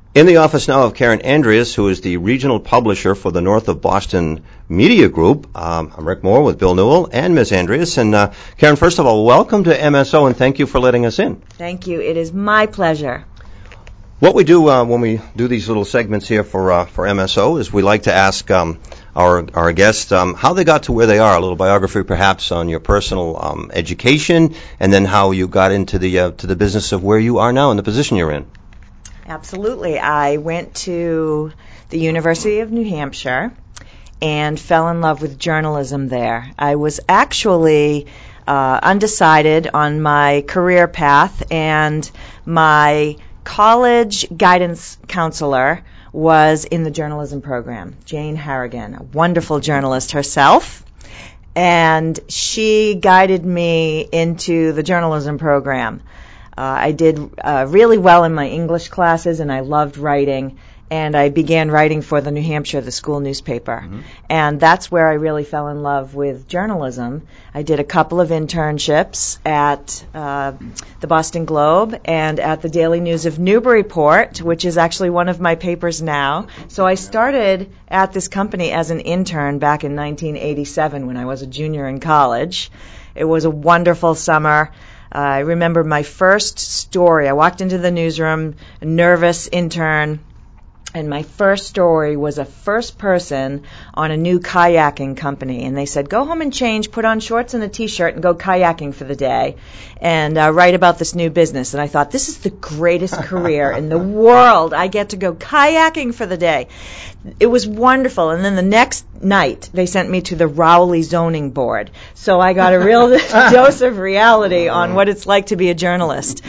In the office now of Karen Andreas, who is the regional publisher for the North of Boston Media Group. I'm Rick Moore with Bill Newell and Ms. Andreas. And Karen, first of all, welcome to MSO, and thank you for letting us in. Thank you. It is my pleasure. What we do when we do these little segments here for MSO is we like to ask our guests how they got to where they are, a little biography perhaps on your personal education, and then how you got into the business of where you are now and the position you're in. Absolutely. I went to the University of New Hampshire and fell in love with journalism there. I was actually undecided on my career path, and my college guidance counselor was in the journalism program, Jane Harrigan, a wonderful journalist herself. And she guided me into the journalism program. I did really well in my English classes, and I loved writing, and I began writing for the New Hampshire, the school newspaper. Mm-hmm. And that's where I really fell in love with journalism. I did a couple of internships at the Boston Globe and at the Daily News of Newburyport, which is actually one of my papers now. So I started at this company as an intern back in 1987 when I was a junior in college. It was a wonderful summer. I remember my first story. I walked into the newsroom, a nervous intern, and my first story was a first person on a new kayaking company. And they said, go home and change, put on shorts and a T-shirt, and go kayaking for the day, and write about this new business. And I thought, this is the greatest career in the world. I get to go kayaking for the day. It was wonderful. And then the next night, they sent me to the Rowley Zoning Board. So I got a real dose of reality on what it's like to be a journalist.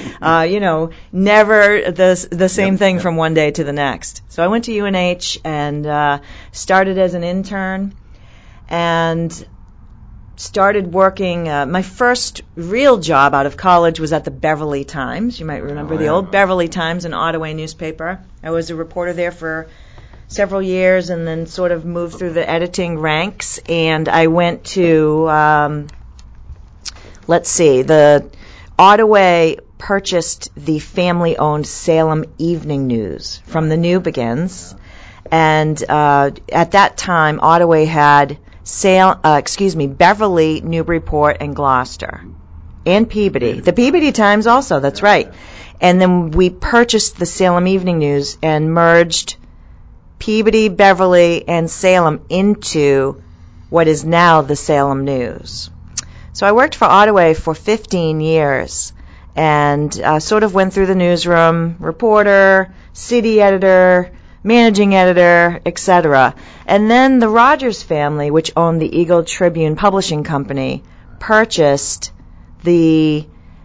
Never the same thing from one day to the next. So I went to UNH and started as an intern and started working. My first real job out of college was at the Beverly Times. You might remember the old Beverly Times, an Ottawa newspaper. I was a reporter there for several years and then sort of moved through the editing ranks. And I went to, the Ottawa purchased the family-owned Salem Evening News from the Newbegins, and at that time, Ottawa had Beverly, Newburyport, and Gloucester, and Peabody. The Peabody Times also, that's right. And then we purchased the Salem Evening News and merged Peabody, Beverly, and Salem into what is now the Salem News. So I worked for Ottawa for 15 years. And sort of went through the newsroom, reporter, city editor, managing editor, etc. And then the Rogers family, which owned the Eagle Tribune Publishing Company, purchased the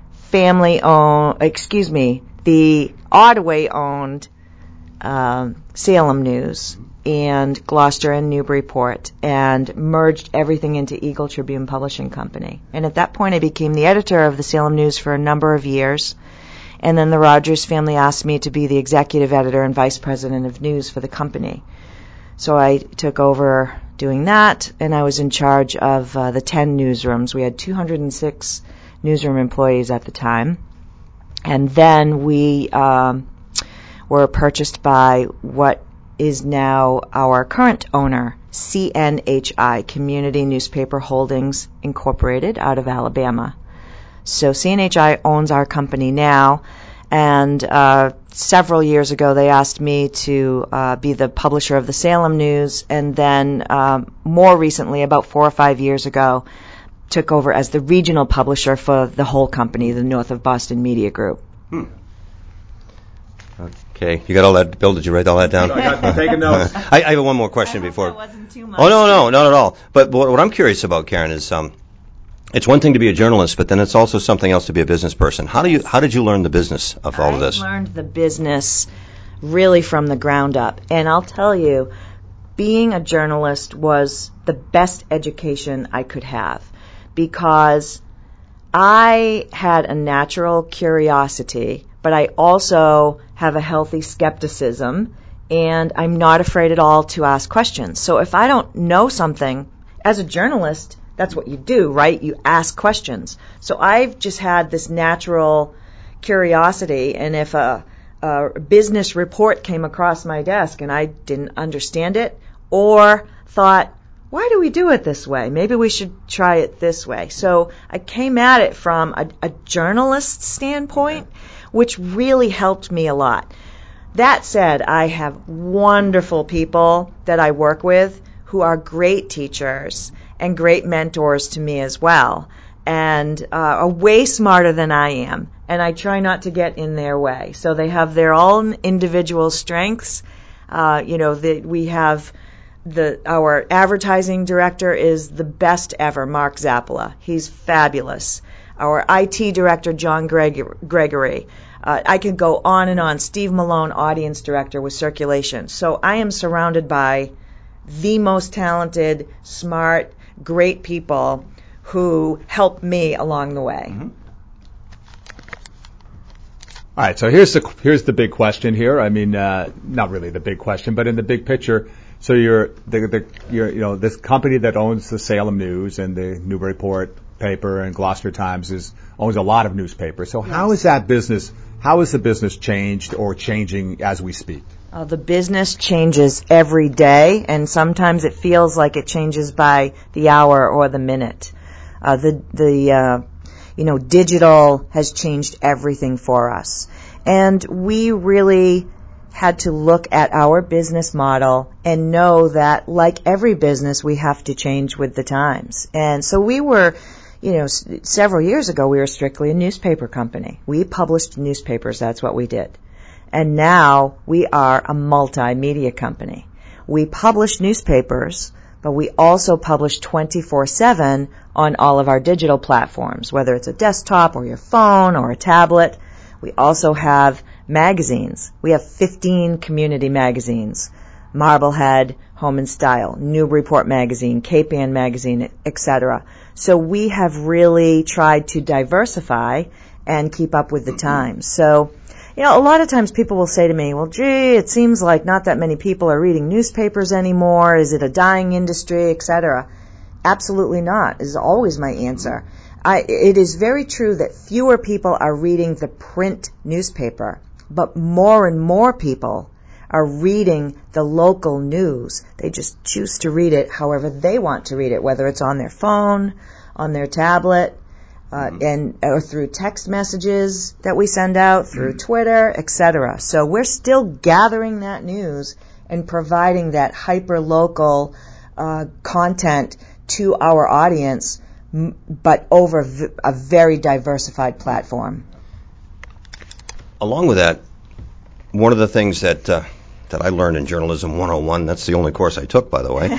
the Ottawa-owned Salem News and Gloucester and Newburyport, and merged everything into Eagle Tribune Publishing Company. And at that point, I became the editor of the Salem News for a number of years. And then the Rogers family asked me to be the executive editor and vice president of news for the company. So I took over doing that, and I was in charge of the 10 newsrooms. We had 206 newsroom employees at the time. And then we were purchased by what is now our current owner, CNHI, Community Newspaper Holdings Incorporated, out of Alabama. So CNHI owns our company now, and several years ago they asked me to be the publisher of the Salem News, and then more recently, about 4 or 5 years ago, took over as the regional publisher for the whole company, the North of Boston Media Group. Okay, you got all that, Bill? Did you write all that down? I got taking notes. I have one more question before. That wasn't too much. Oh, no, not at all. But what I'm curious about, Karen, is it's one thing to be a journalist, but then it's also something else to be a business person. How did you learn the business of all of this? I learned the business really from the ground up. And I'll tell you, being a journalist was the best education I could have, because I had a natural curiosity, but I also have a healthy skepticism, and I'm not afraid at all to ask questions. So if I don't know something, as a journalist, that's what you do, right? You ask questions. So I've just had this natural curiosity, and if a business report came across my desk and I didn't understand it, or thought, why do we do it this way? Maybe we should try it this way. So I came at it from a journalist standpoint, which really helped me a lot. That said, I have wonderful people that I work with who are great teachers and great mentors to me as well, and are way smarter than I am. And I try not to get in their way. So they have their own individual strengths. We have our advertising director is the best ever, Mark Zappola. He's fabulous. Our IT director, John Gregory. I could go on and on. Steve Malone, audience director with Circulation. So I am surrounded by the most talented, smart, great people who help me along the way. Mm-hmm. All right, so here's the big question here. I mean, not really the big question, but in the big picture. So you're this company that owns the Salem News and the Newburyport paper and Gloucester Times owns a lot of newspapers. So how is the business changed or changing as we speak? The business changes every day, and sometimes it feels like it changes by the hour or the minute. Digital has changed everything for us. And we really had to look at our business model and know that, like every business, we have to change with the times. And so we were, several years ago, we were strictly a newspaper company. We published newspapers. That's what we did. And now we are a multimedia company. We publish newspapers, but we also publish 24/7 on all of our digital platforms, whether it's a desktop or your phone or a tablet. We also have magazines. We have 15 community magazines: Marblehead, Home and Style, Newburyport Magazine, Cape Ann Magazine, etc. So we have really tried to diversify and keep up with the times. So, a lot of times people will say to me, well, gee, it seems like not that many people are reading newspapers anymore. Is it a dying industry, etc.? Absolutely not, is always my answer. It is very true that fewer people are reading the print newspaper, but more and more people are reading the local news. They just choose to read it however they want to read it, whether it's on their phone, on their tablet, or through text messages that we send out, through Twitter, etc. So we're still gathering that news and providing that hyper-local content to our audience, but over a very diversified platform. Along with that, one of the things that I learned in Journalism 101, that's the only course I took, by the way. Well,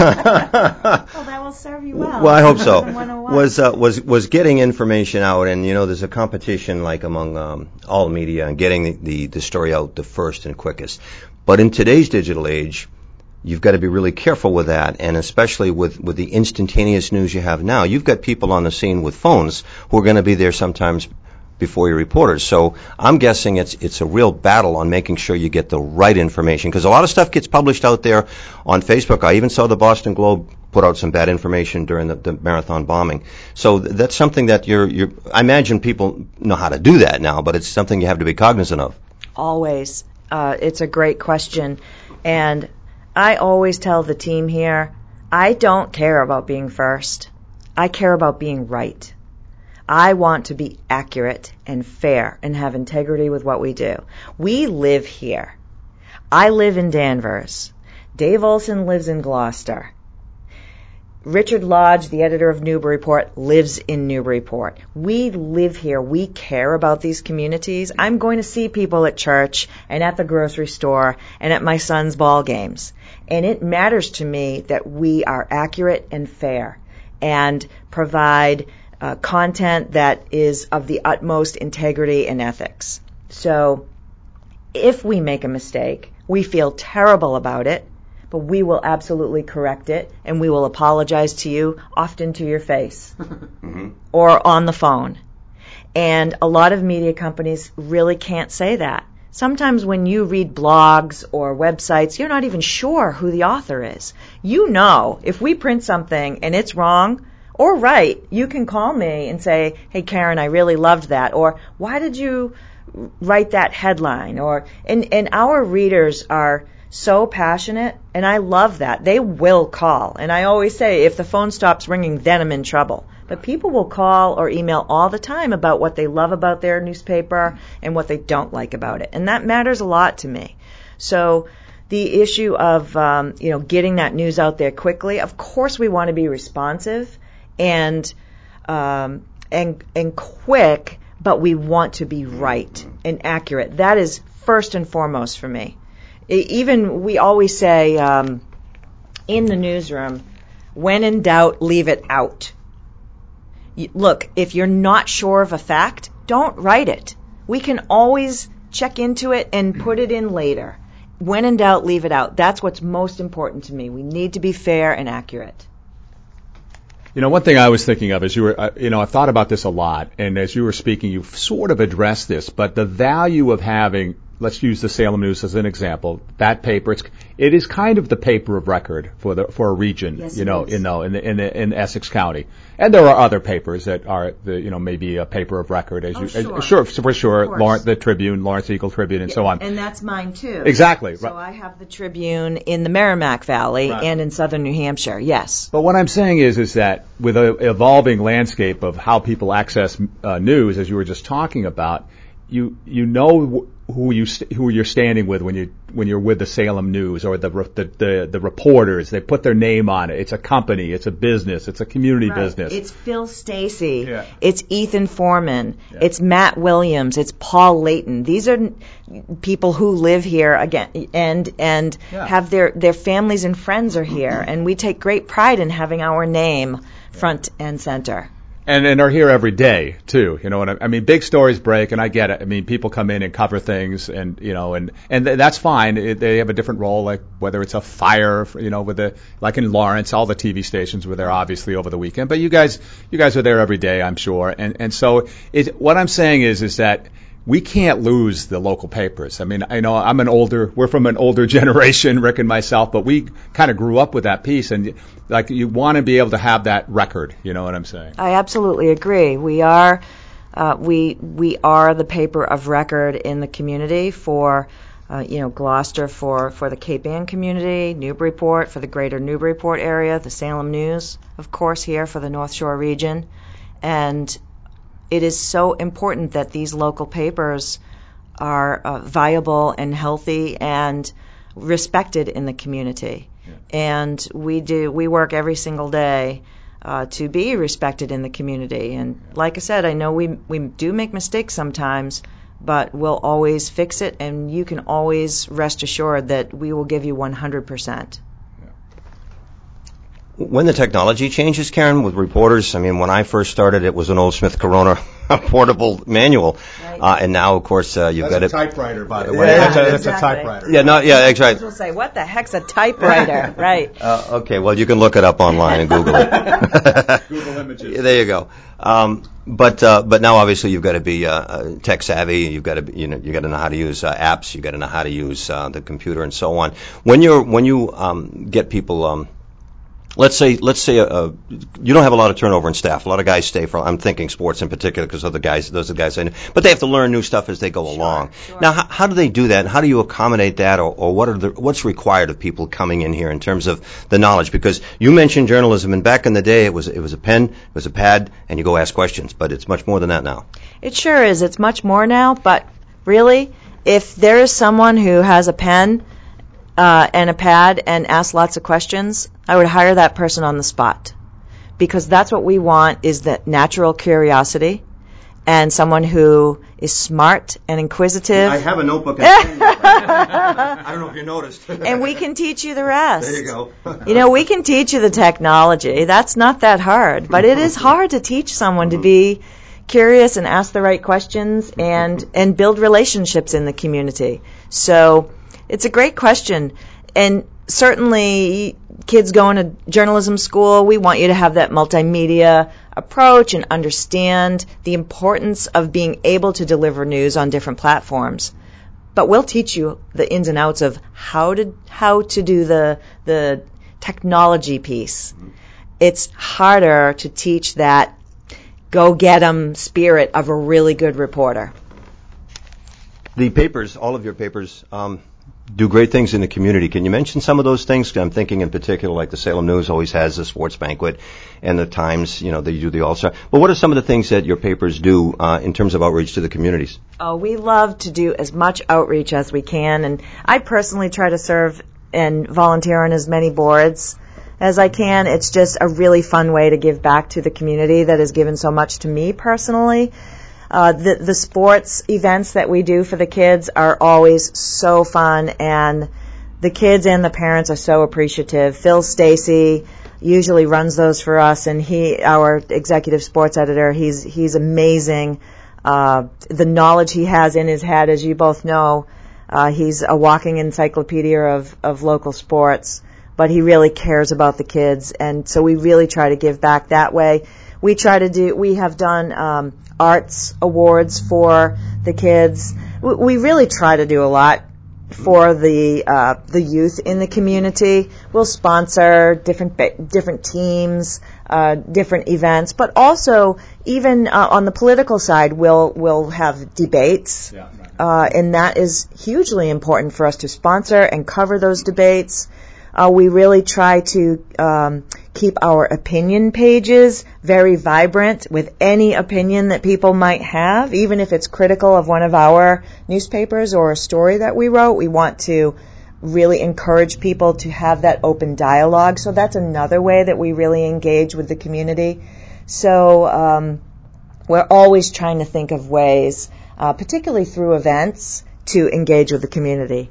that will serve you well. Well, I hope so. Was getting information out, and there's a competition like among all media and getting the story out the first and quickest. But in today's digital age, you've got to be really careful with that, and especially with the instantaneous news you have now. You've got people on the scene with phones who are going to be there sometimes before your reporters. So I'm guessing it's a real battle on making sure you get the right information, because a lot of stuff gets published out there on Facebook. I even saw the Boston Globe put out some bad information during the marathon bombing. So that's something that I imagine people know how to do that now, but it's something you have to be cognizant of. Always. It's a great question. And I always tell the team here, I don't care about being first. I care about being right. I want to be accurate and fair and have integrity with what we do. We live here. I live in Danvers. Dave Olson lives in Gloucester. Richard Lodge, the editor of Newburyport, lives in Newburyport. We live here. We care about these communities. I'm going to see people at church and at the grocery store and at my son's ball games. And it matters to me that we are accurate and fair and provide content that is of the utmost integrity and ethics. So if we make a mistake, we feel terrible about it, but we will absolutely correct it, and we will apologize to you, often to your face or on the phone. And a lot of media companies really can't say that. Sometimes when you read blogs or websites, you're not even sure who the author is. If we print something and it's wrong or right, you can call me and say, hey, Karen, I really loved that. Or why did you write that headline, and our readers are so passionate, and I love that. They will call, and I always say, if the phone stops ringing, then I'm in trouble. But people will call or email all the time about what they love about their newspaper and what they don't like about it, and that matters a lot to me. So the issue of getting that news out there quickly, of course we want to be responsive and quick, but we want to be right and accurate. That is first and foremost for me. Even we always say in the newsroom, when in doubt, leave it out. Look, if you're not sure of a fact, don't write it. We can always check into it and put it in later. When in doubt, leave it out. That's what's most important to me. We need to be fair and accurate. One thing I was thinking of as you were, I've thought about this a lot, and as you were speaking, you've sort of addressed this, but the value of having, let's use the Salem News as an example, that paper, it is kind of the paper of record for a region, yes, in Essex County. And there are other papers that are, maybe a paper of record, sure, for sure, the Tribune, Lawrence Eagle Tribune, and so on. And that's mine too. Exactly. So I have the Tribune in the Merrimack Valley and in southern New Hampshire, yes. But what I'm saying is that with an evolving landscape of how people access news, as you were just talking about, you know who you're standing with when you're with the Salem News or the reporters. They put their name on it. It's a company. It's a business. It's a community business. It's Phil Stacy. Yeah. It's Ethan Foreman. Yeah. It's Matt Williams. It's Paul Layton. These are people who live here again and have their families and friends are here, and we take great pride in having our name front and center. And are here every day too. I mean, big stories break, and I get it. I mean, people come in and cover things, and that's fine. They have a different role, like whether it's a fire, like in Lawrence, all the TV stations were there obviously over the weekend. But you guys are there every day, I'm sure. And so what I'm saying is that we can't lose the local papers. I mean, I know we're from an older generation, Rick and myself, but we kind of grew up with that piece, and like you want to be able to have that record. You know what I'm saying? I absolutely agree. We are the paper of record in the community for, Gloucester for the Cape Ann community, Newburyport for the greater Newburyport area, the Salem News, of course, here for the North Shore region, and it is so important that these local papers are viable and healthy and respected in the community. Yeah. And we work every single day to be respected in the community. And like I said, I know we do make mistakes sometimes, but we'll always fix it, and you can always rest assured that we will give you 100%. When the technology changes, Karen, with reporters, I mean, when I first started, it was an old Smith Corona portable manual, right. And now, of course, you've got a typewriter, by the way. Yeah, that's a typewriter. Exactly. People say, "What the heck's a typewriter?" Right. Okay, well, you can look it up online and Google it. Google images. There you go. But now, obviously, you've got to be tech savvy. You've got to you got to know how to use apps. You've got to know how to use the computer and so on. When you get people. Let's say you don't have a lot of turnover in staff. A lot of guys stay for. I'm thinking sports in particular because those are the guys I know. But they have to learn new stuff as they go along. Sure. Now, how do they do that? And how do you accommodate that, or what's required of people coming in here in terms of the knowledge? Because you mentioned journalism, and back in the day, it was a pen, it was a pad, and you go ask questions. But it's much more than that now. It sure is. It's much more now. But really, if there is someone who has a pen and a pad and ask lots of questions, I would hire that person on the spot, because that's what we want, is that natural curiosity and someone who is smart and inquisitive. I have a notebook and pen. I don't know if you noticed. And we can teach you the rest. There you go. We can teach you the technology. That's not that hard, but it is hard to teach someone to be curious and ask the right questions and build relationships in the community. So it's a great question, and certainly kids going to journalism school, we want you to have that multimedia approach and understand the importance of being able to deliver news on different platforms. But we'll teach you the ins and outs of how to do the technology piece. It's harder to teach that go-get-'em spirit of a really good reporter. The papers, all of your papers, do great things in the community. Can you mention some of those things? I'm thinking in particular, like the Salem News always has a sports banquet, and the Times, they do the All-Star. But what are some of the things that your papers do in terms of outreach to the communities? Oh, we love to do as much outreach as we can, and I personally try to serve and volunteer on as many boards as I can. It's just a really fun way to give back to the community that has given so much to me personally. The sports events that we do for the kids are always so fun, and the kids and the parents are so appreciative. Phil Stacy usually runs those for us, and our executive sports editor, he's amazing. The knowledge he has in his head, as you both know, he's a walking encyclopedia of local sports, but he really cares about the kids, and so we really try to give back that way. We have done arts awards for the kids. We really try to do a lot for the youth in the community. We'll sponsor different teams, different events, but also even on the political side, we'll have debates, and that is hugely important for us to sponsor and cover those debates. We really try to keep our opinion pages very vibrant with any opinion that people might have, even if it's critical of one of our newspapers or a story that we wrote. We want to really encourage people to have that open dialogue. So that's another way that we really engage with the community. So we're always trying to think of ways, particularly through events, to engage with the community.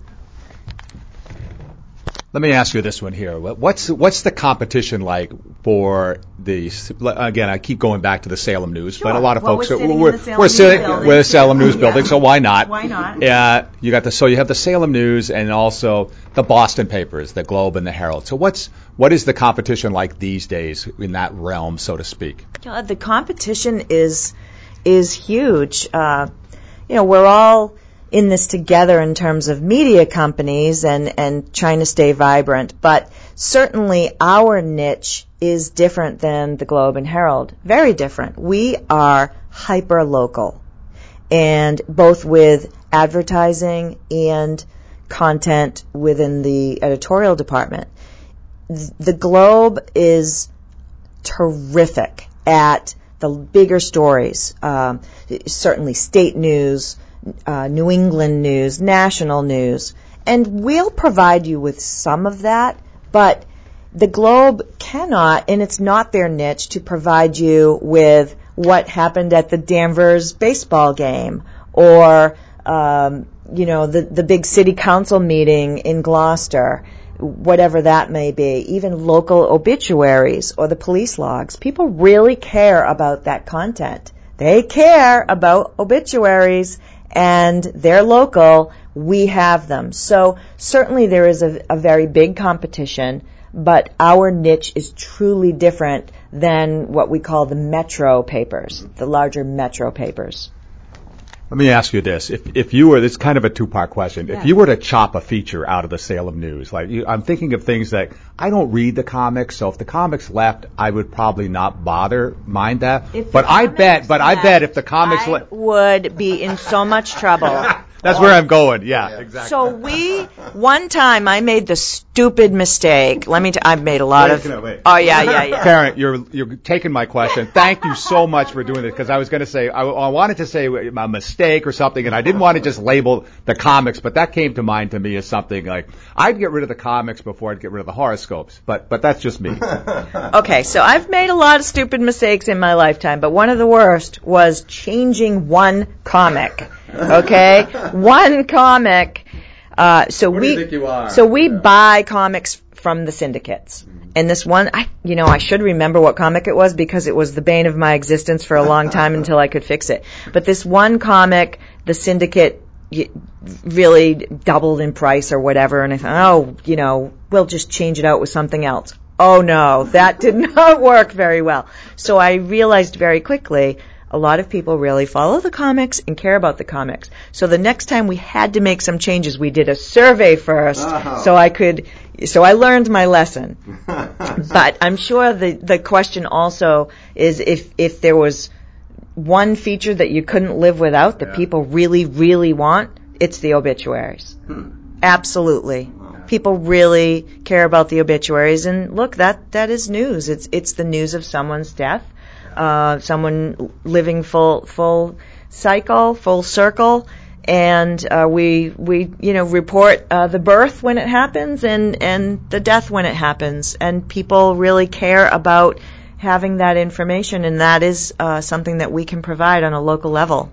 Let me ask you this one here. What's the competition like for the? Again, I keep going back to the Salem News, Sure. but a lot of Well, folks we're sitting in the Salem News building. Salem News building, so why not? Why not? You have the Salem News and also the Boston papers, the Globe and the Herald. So what is the competition like these days in that realm, so to speak? The competition is huge. We're all in this together in terms of media companies and trying to stay vibrant, but certainly our niche is different than the Globe and Herald. Very different. We are hyper-local, and both with advertising and content within the editorial department. The Globe is terrific at the bigger stories, certainly state news, New England news, national news, and we'll provide you with some of that, but the Globe cannot, and it's not their niche, to provide you with what happened at the Danvers baseball game or, the big city council meeting in Gloucester, whatever that may be, even local obituaries or the police logs. People really care about that content. They care about obituaries, and they're local. We have them. So certainly there is a very big competition, but our niche is truly different than what we call the metro papers, the larger metro papers. Let me ask you this. If you were, this is kind of a two-part question. Yeah. If you were to chop a feature out of the Salem News, I'm thinking of things that I don't read the comics, so if the comics left, I would probably not mind that. But I bet if the comics left, would be in so much trouble. That's where I'm going. Yeah, exactly. So one time I made the stupid mistake. I've made a lot of. Oh yeah. Karen, you're taking my question. Thank you so much for doing this, because I was going to say I wanted to say a mistake or something, and I didn't want to just label the comics, but that came to mind to me as something like I'd get rid of the comics before I'd get rid of the horoscopes. But that's just me. Okay, so I've made a lot of stupid mistakes in my lifetime, but one of the worst was changing one comic. Okay, one comic. So What do you think you are? So we buy comics from the syndicates. And this one, I should remember what comic it was, because it was the bane of my existence for a long time until I could fix it. But this one comic, the syndicate really doubled in price or whatever, and I thought, we'll just change it out with something else. Oh no, that did not work very well. So I realized very quickly, a lot of people really follow the comics and care about the comics. So the next time we had to make some changes, we did a survey first, so I learned my lesson. But I'm sure the question also is if there was one feature that you couldn't live without that people really, really want, it's the obituaries. Absolutely. People really care about the obituaries, and look, that is news. It's the news of someone's death, someone living full cycle, full circle, and we report the birth when it happens and the death when it happens, and people really care about having that information, and that is something that we can provide on a local level.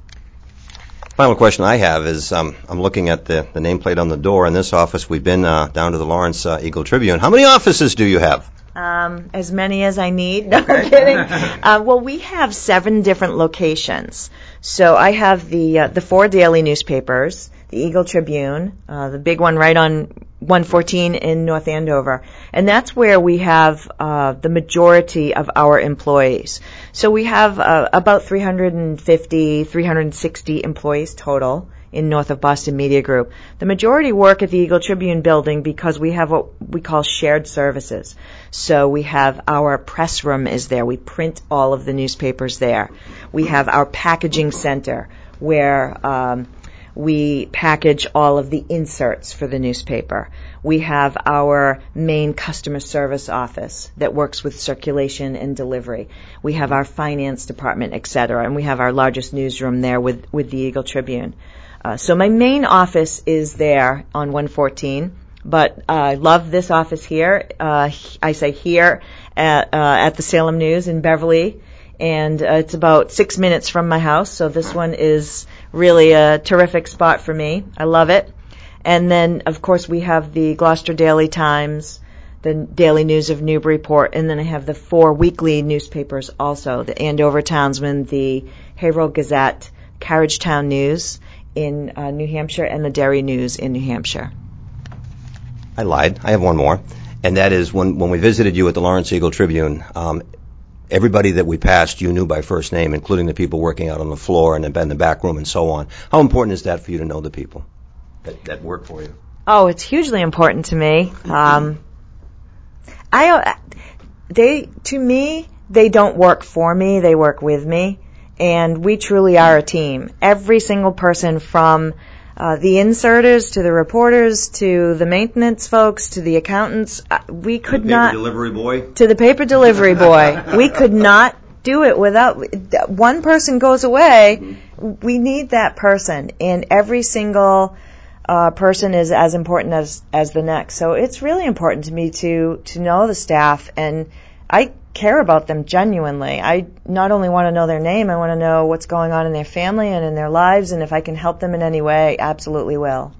Final question I have is I'm looking at the nameplate on the door. In this office, we've been down to the Lawrence Eagle Tribune. How many offices do you have? As many as I need. No, I'm kidding. Well, we have 7 different locations. So I have the 4 daily newspapers, the Eagle Tribune, the big one right on 114 in North Andover. And that's where we have the majority of our employees. So we have about 350, 360 employees total in North of Boston Media Group. The majority work at the Eagle Tribune building because we have what we call shared services. So we have our press room is there. We print all of the newspapers there. We have our packaging center where we package all of the inserts for the newspaper. We have our main customer service office that works with circulation and delivery. We have our finance department, et cetera, and we have our largest newsroom there with the Eagle Tribune. So my main office is there on 114, but I love this office here. I say here at the Salem News in Beverly, and it's about 6 minutes from my house, so this one is really a terrific spot for me. I love it. And then, of course, we have the Gloucester Daily Times, the Daily News of Newburyport, and then I have the 4 weekly newspapers also, the Andover Townsman, the Haverhill Gazette, Carriagetown News in New Hampshire, and the Derry News in New Hampshire. I lied. I have one more, and that is when we visited you at the Lawrence Eagle Tribune, everybody that we passed you knew by first name, including the people working out on the floor and in the back room and so on. How important is that for you to know the people that work for you? Oh, it's hugely important to me. To me, they don't work for me, they work with me. And we truly are a team. Every single person from the inserters to the reporters to the maintenance folks to the accountants, we could not... To the paper delivery boy? To the paper delivery boy. We could not do it without... One person goes away, we need that person. And every single person is as important as the next. So it's really important to me to know the staff, and I care about them genuinely. I not only want to know their name, I want to know what's going on in their family and in their lives, and if I can help them in any way, I absolutely will.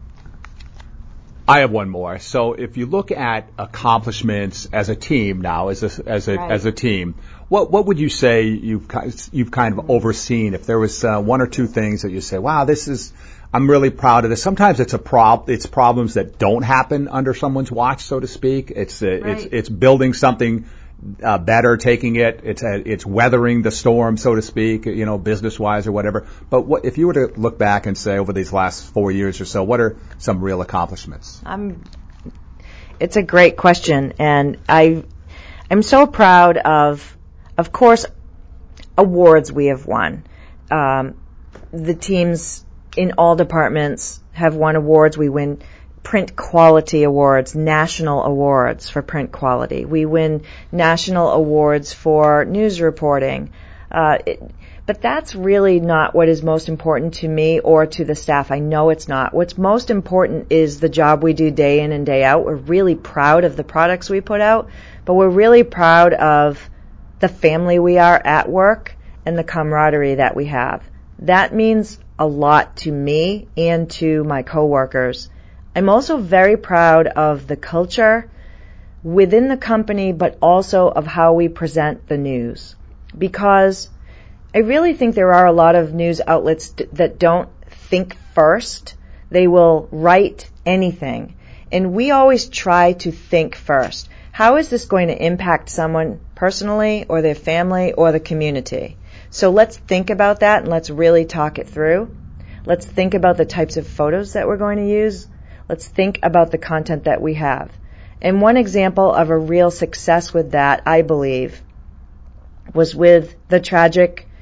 I have one more. So if you look at accomplishments as a team now, as a team, what would you say you've kind of overseen? If there was 1 or 2 things that you say, wow, I'm really proud of this. Sometimes it's problems that don't happen under someone's watch, so to speak. It's building something better, taking it's weathering the storm, so to speak, business-wise or whatever. But if you were to look back and say over these last 4 years or so, what are some real accomplishments? It's a great question, and I'm so proud of course, awards we have won. The teams in all departments have won awards. We win print quality awards, national awards for print quality. We win national awards for news reporting. But that's really not what is most important to me or to the staff. I know it's not. What's most important is the job we do day in and day out. We're really proud of the products we put out, but we're really proud of the family we are at work and the camaraderie that we have. That means a lot to me and to my coworkers. I'm also very proud of the culture within the company, but also of how we present the news. Because I really think there are a lot of news outlets that don't think first. They will write anything. And we always try to think first. How is this going to impact someone personally or their family or the community? So let's think about that and let's really talk it through. Let's think about the types of photos that we're going to use. Let's think about the content that we have. And one example of a real success with that, I believe, was with the tragic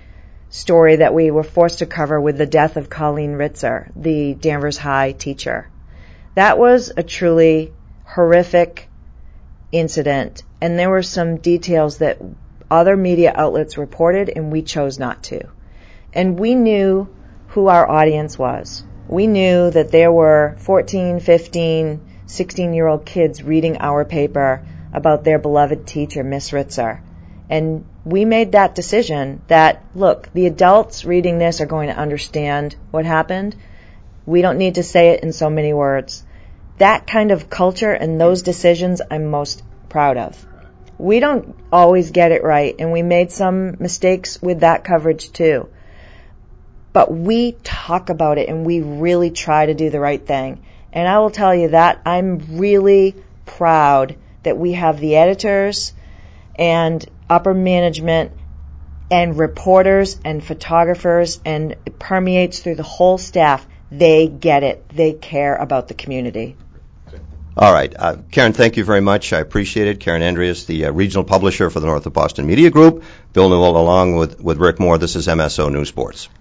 story that we were forced to cover with the death of Colleen Ritzer, the Danvers High teacher. That was a truly horrific incident, and there were some details that other media outlets reported and we chose not to. And we knew who our audience was. We knew that there were 14, 15, 16-year-old kids reading our paper about their beloved teacher, Miss Ritzer. And we made that decision that, look, the adults reading this are going to understand what happened. We don't need to say it in so many words. That kind of culture and those decisions I'm most proud of. We don't always get it right, and we made some mistakes with that coverage too. But we talk about it, and we really try to do the right thing. And I will tell you that I'm really proud that we have the editors and upper management and reporters and photographers, and it permeates through the whole staff. They get it. They care about the community. All right. Karen, thank you very much. I appreciate it. Karen Andreas, the regional publisher for the North of Boston Media Group. Bill Newell along with Rick Moore. This is MSO News Sports.